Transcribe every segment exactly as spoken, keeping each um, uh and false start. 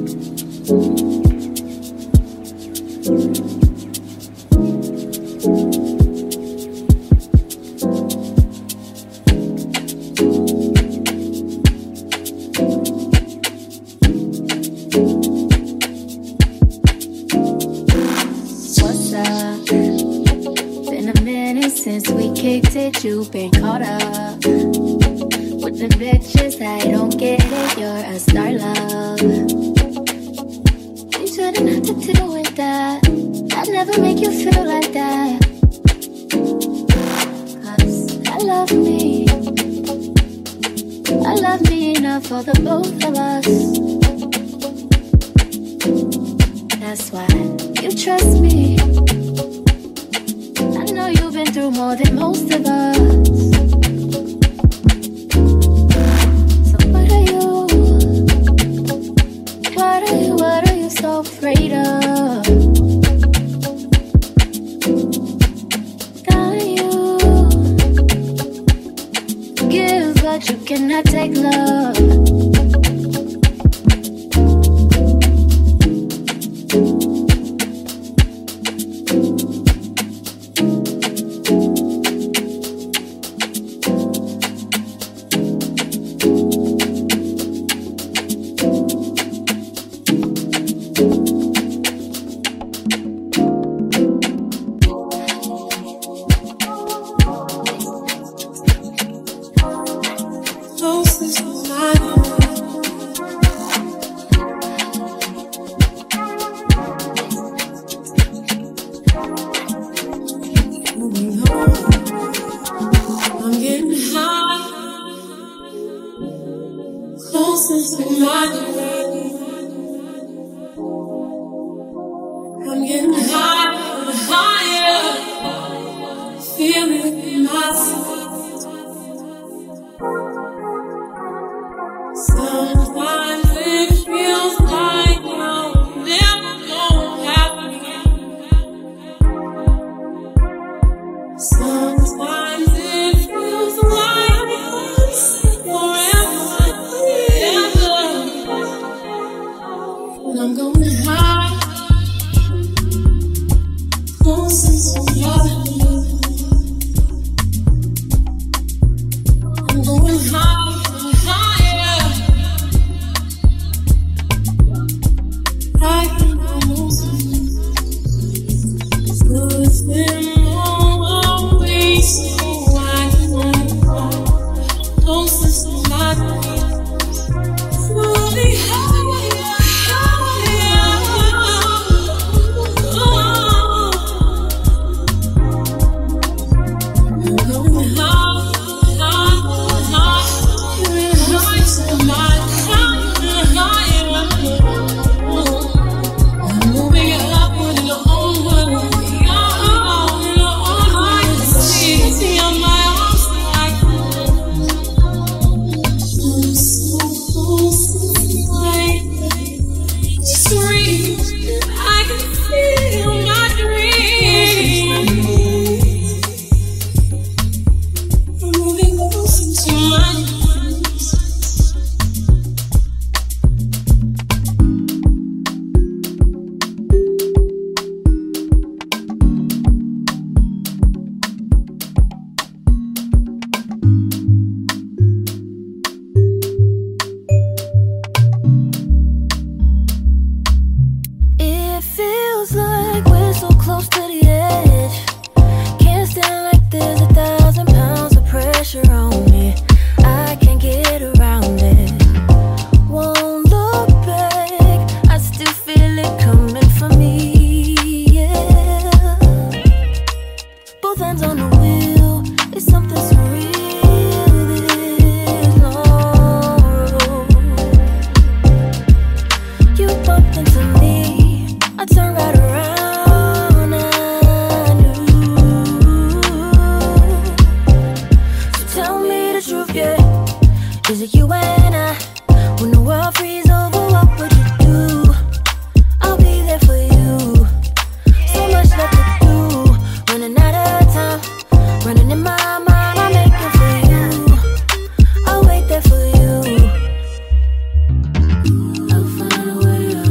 You've been caught up with the bitches that don't get it. You're a star, love. You shouldn't have to deal with that. I'd never make you feel like that. Cause I love me. I love me enough for the both of us. That's why you trust me. I know you've been through more than most of us. So what are you? What are you? What are you so afraid of? Darling, you give, but you cannot take love. I'll find a way.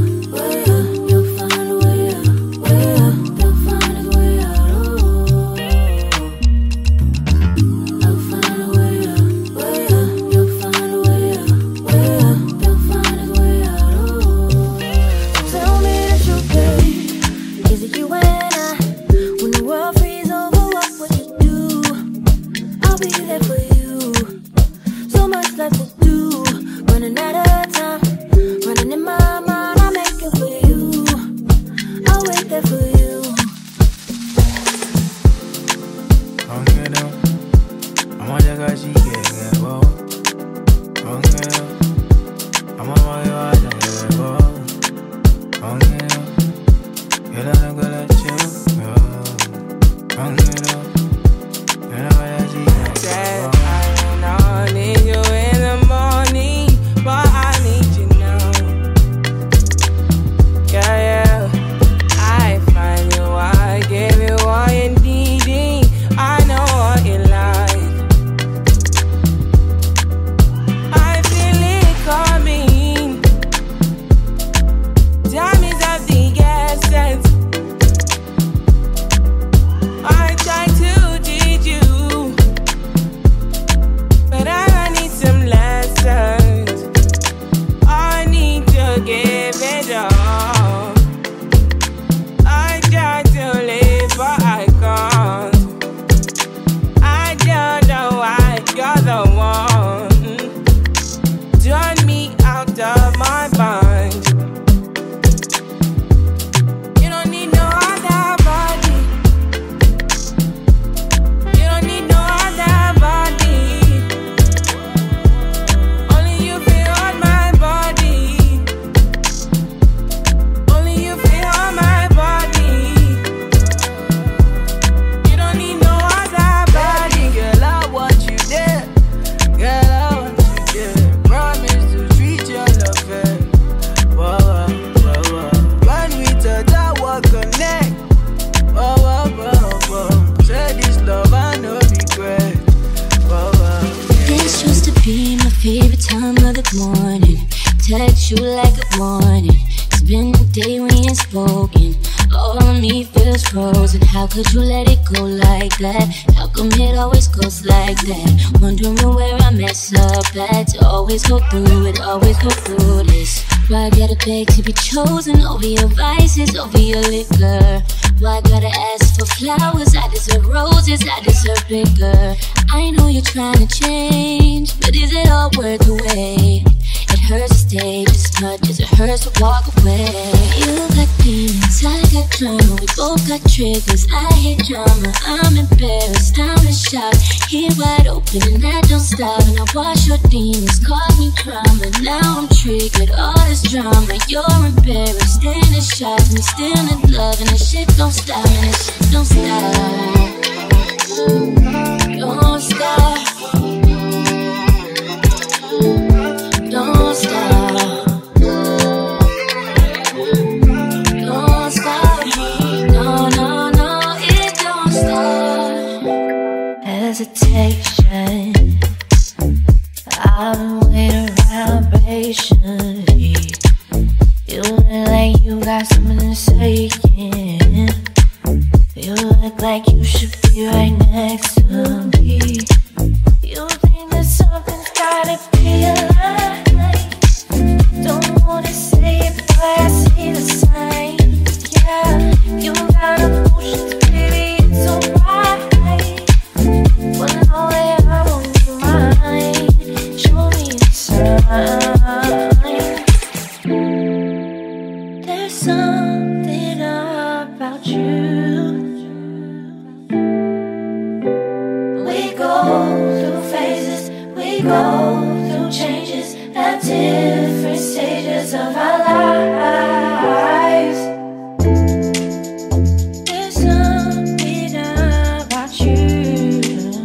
favorite time of the morning. Text you like a warning. It's been a day we ain't spoken. All of me feels frozen. How could you let it go like that? How come it always goes like that? Wondering where I mess up at. To always go through it, always go through this. Why I gotta beg to be chosen over your vices, over your liquor? Why I gotta ask for flowers? I deserve roses, I deserve bigger. I know you're trying to change, but is it all worth the wait? It hurts to stay just as much as it hurts to walk away. You got demons, I got drama. We both got triggers, I hate drama. I'm embarrassed, I'm in shock. Here wide open and I don't stop. And I watch your demons cause me drama. Now I'm triggered, all this drama. You're embarrassed and in shock. Me still in love and this shit don't stop. And this shit don't stop. Don't stop. Don't stop. Don't stop. No, no, no, it don't stop. Hesitation. I've been waiting around patiently. You look like you got something to say, yeah. You look like you should be right next to me. You think that something's gotta be alive. Don't wanna say it, but I see the signs. Yeah, you got emotions, baby, it's alright. Wanna know that I'm on your mind. Show me the sign. There's something about you. We go through phases, we go through changes at different stages of our lives. There's something about you.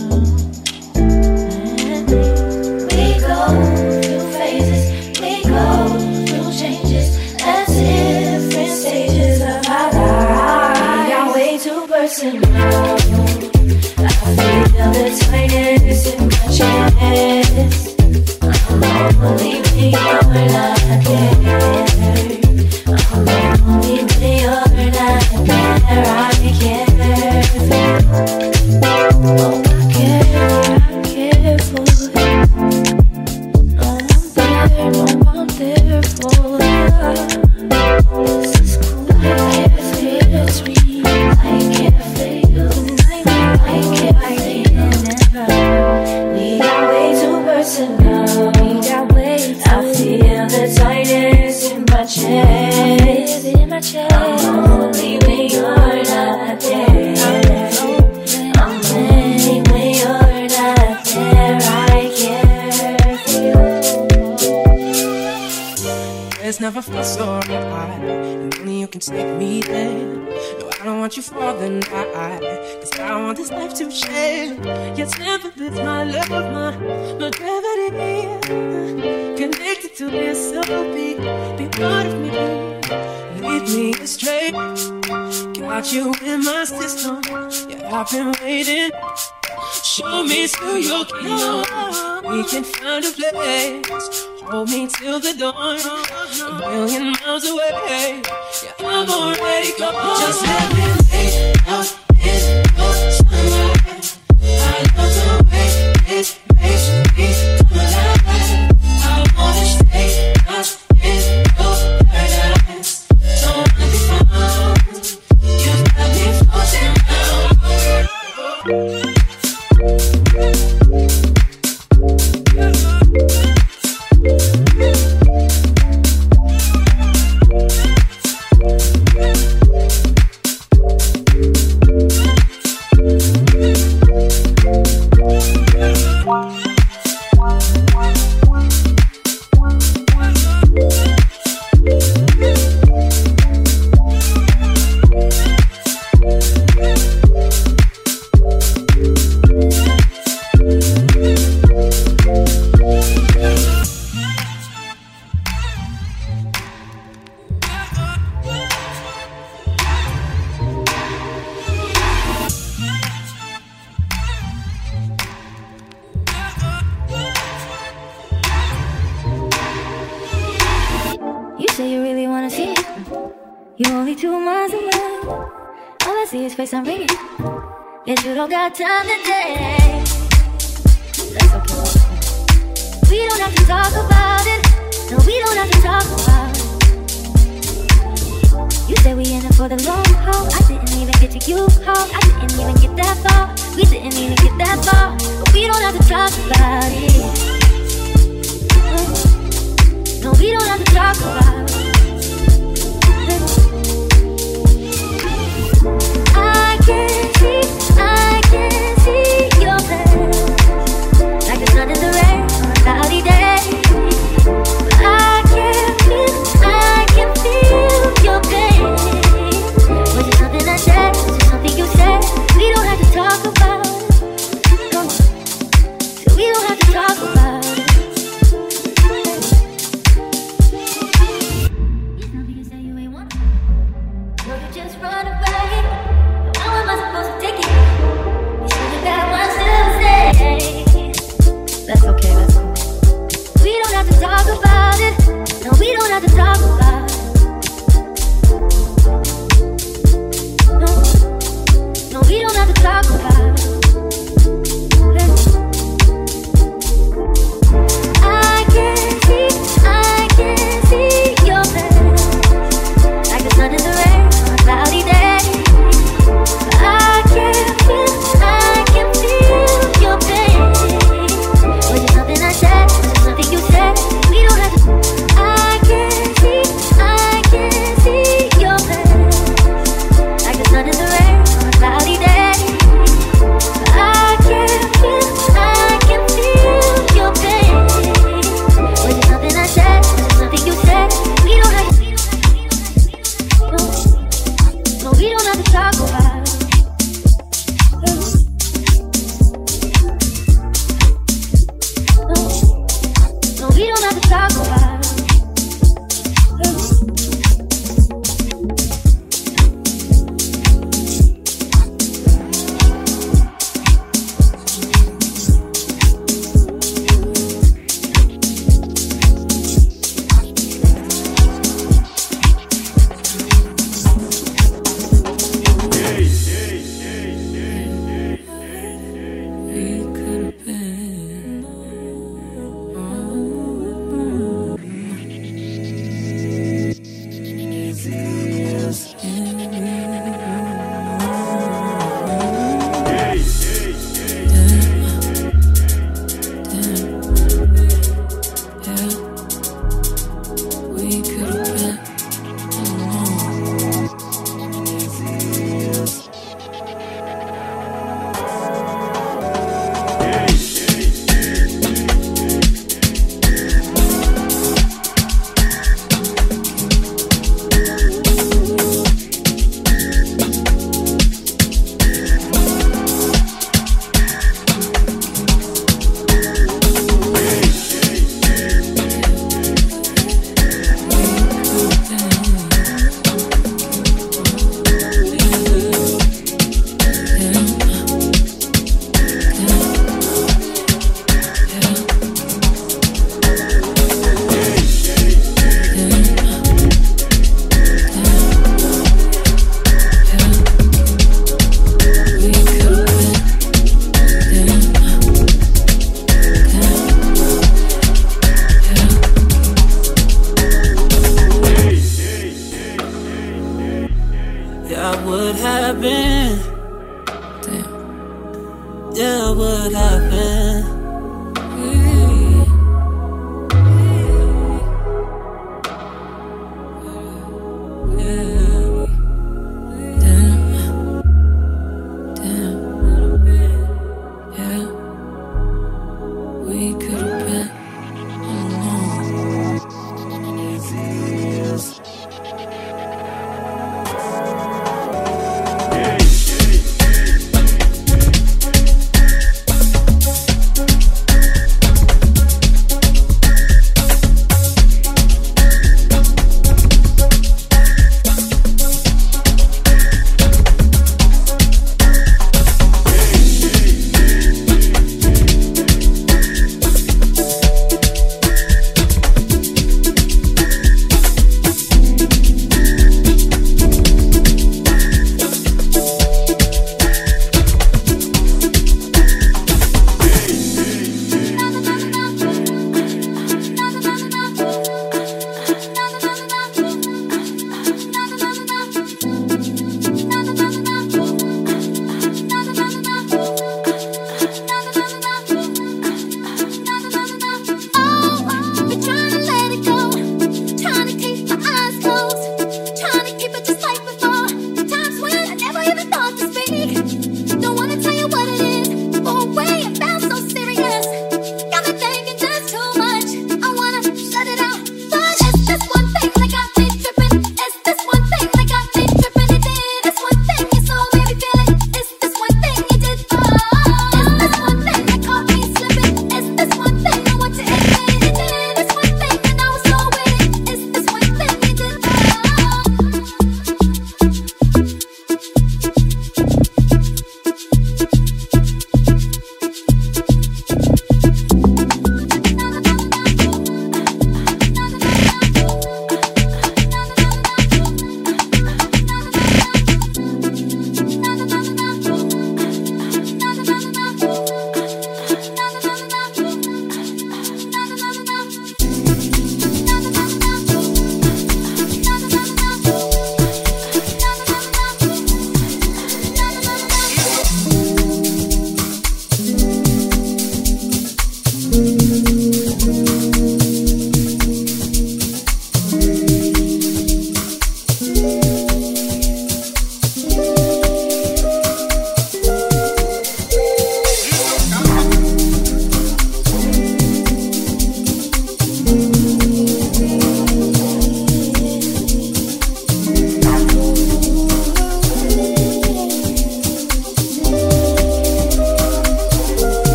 We go through phases, we go through changes at different stages of our lives. We are way too personal. I feel the tightness in my chest. Believe me, you're not there. Believe me, you're not there. I care for you. Oh, I care, I care for you. No, I'm there, no, I'm there for you. This is cool. I care for you, it's me. I care for you. I care for you, never. We got way too personal. I feel the tightness in my chest. In my chest. I'm only when you're not there. I'm only when you're not there. I care for you. It's never felt so right, and only you can take me there. No, I don't want you falling high, cause I want this life to share. Your temper is my love, my, my gravity. Connected to this soul beat, be part of me. Lead me astray. Got you in my system. Yeah, I've been waiting. Show me to your kingdom. We can find a place. Hold me till the dawn. A million miles away. Yeah, I'm already gone. Just let me lay out in your sunlight. I love the way it makes me come alive. I wanna stay lost in your paradise. Don't wanna be found. You got me floating out. You only two miles away. All I see is face I'm ringing. Yet you don't got time today. That's okay. We don't have to talk about it. No, we don't have to talk about it. You say we in it for the long haul. I didn't even get to you call. I didn't even get that far. We didn't even get that far. But we don't have to talk about it. No, we don't have to talk about it. I can see, I can see your face, like the sun in the rain on a cloudy day. I can feel, I can feel your pain. Was it something I said? Was it something you said? We don't have to talk about it. No, so we don't have to talk about it. It's nothing you say you ain't want. No, you just run away. How am I supposed to take it? You should have got much to say. That's okay, that's cool. We don't have to talk about it. No, we don't have to talk about it. No, no, we don't have to talk about it. I can see, I can see your face, like the sun in the rain on a cloudy day. I can feel, I can feel your pain. Was it something I said? Was it something you said? We don't have to. I can see, I can see your face, like the sun in the rain on a cloudy day.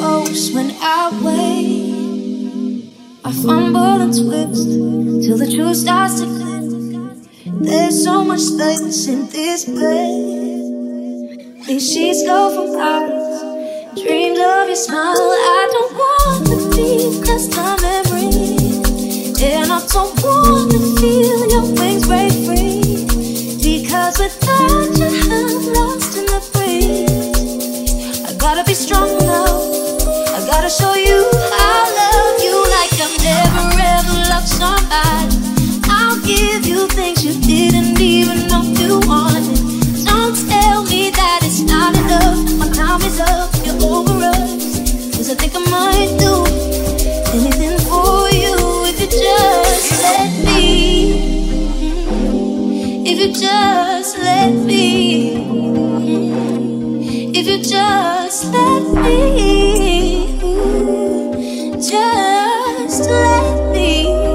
most when I wait. I fumble and twist till the truth starts to click. There's so much space in this bed. These sheets go from eyes, dreams of your smile. I don't want to be custom memory, and I don't want to feel your wings break free. Because without you, I'm lost in the breeze. I gotta be strong now. I gotta show you I love you like I've never ever loved somebody. I'll give you things you didn't even know you wanted. Don't tell me that it's not enough. My time is up, you're over us. Cause I think I might do anything for you if you just let me. If you just let me. If you just let me. Just let me.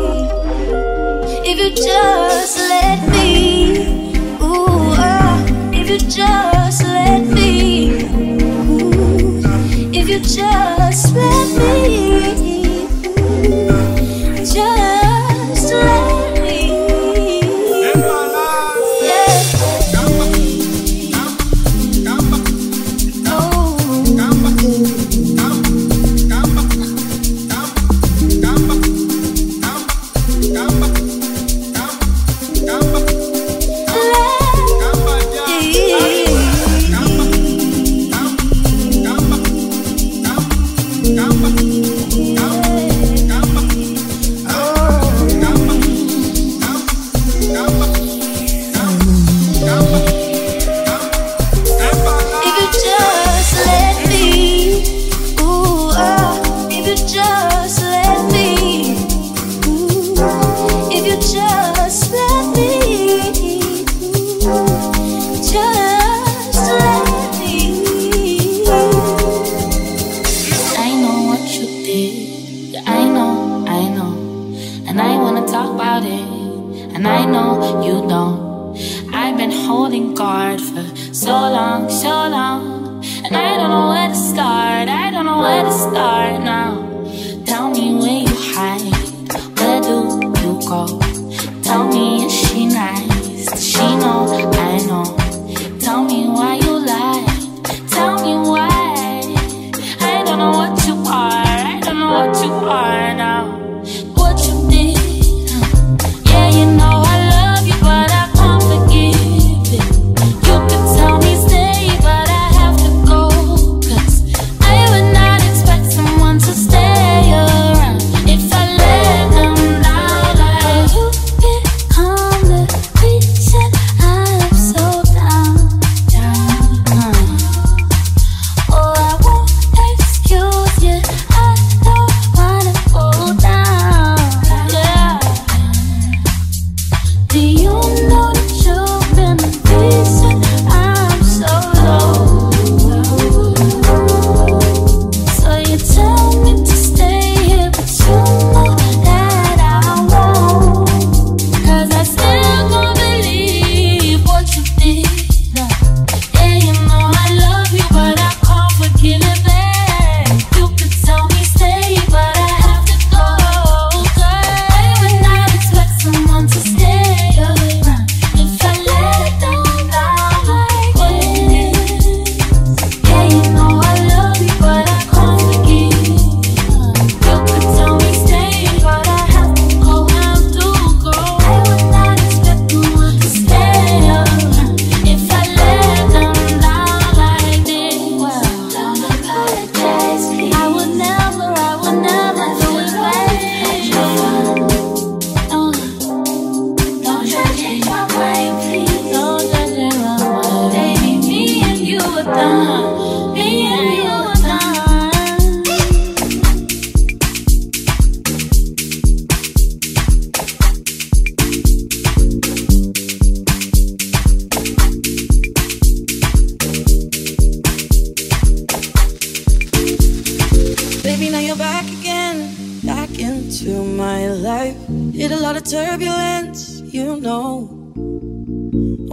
If you just let me. Ooh, uh, if you just let me. Ooh, if you just let me. Ooh, just let me.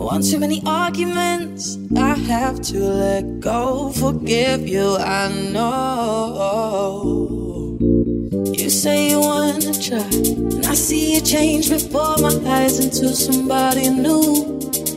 One too many arguments, I have to let go. Forgive you, I know. You say you wanna try, and I see you change before my eyes into somebody new.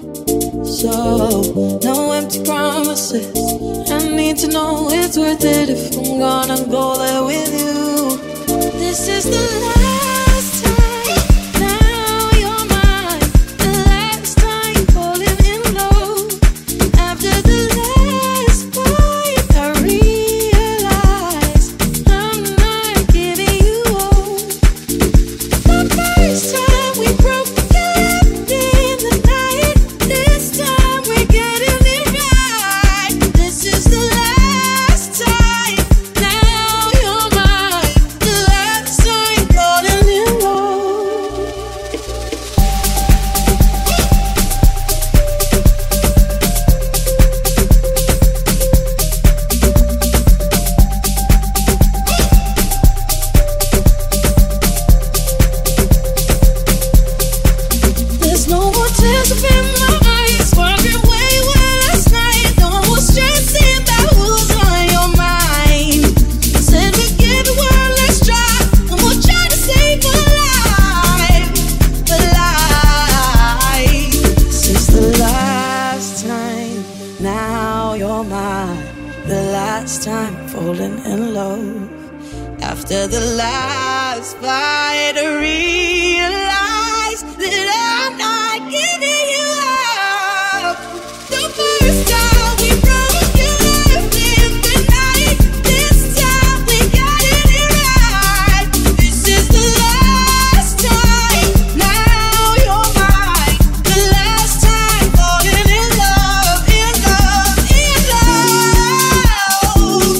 So, no empty promises. I need to know it's worth it if I'm gonna go there with you. This is the last time, now you're mine. The last time falling in love. After the last fight, I realize I'm not giving you all. The first time we broke, you left in the night. This time we're getting it right. This is the last time, now you're mine. The last time falling in love. There's no more tears up in my eyes. Wondering where you were last night. No more stressing about who's on your mind. Said we give it one last try. No more trying to save a life, a life. This is the last time, now you're mine. The last time falling in love. After the last fight, I realize that I'm not giving you up. The first time we broke, you left in the night. This time we got it right. This is the last time, now you're mine. The last time falling in love, in love, in love.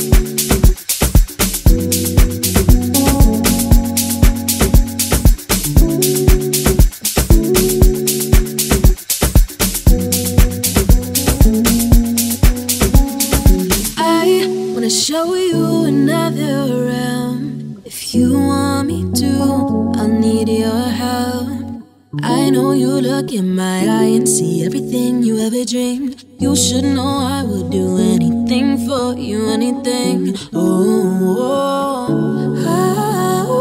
I wanna show you another realm. If you want me to, I'll need your help. I know you look in my eye and see everything you ever dreamed. You should know I would do anything for you, anything. Oh, oh, oh,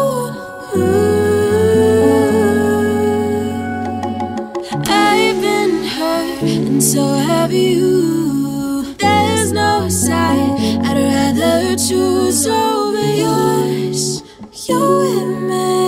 ooh. I've been hurt, and so have you. There's no side I'd rather choose over yours. You and me,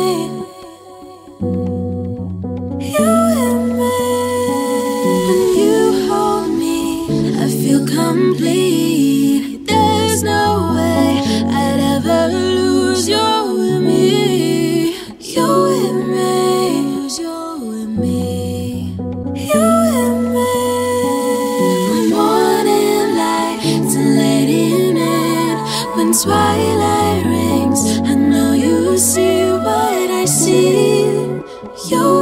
you and me. When you hold me, I feel complete. There's no way I'd ever lose you and me. You and me, you and me, you and me. From morning light to late evening, when twilight rings, I know you see what I see. You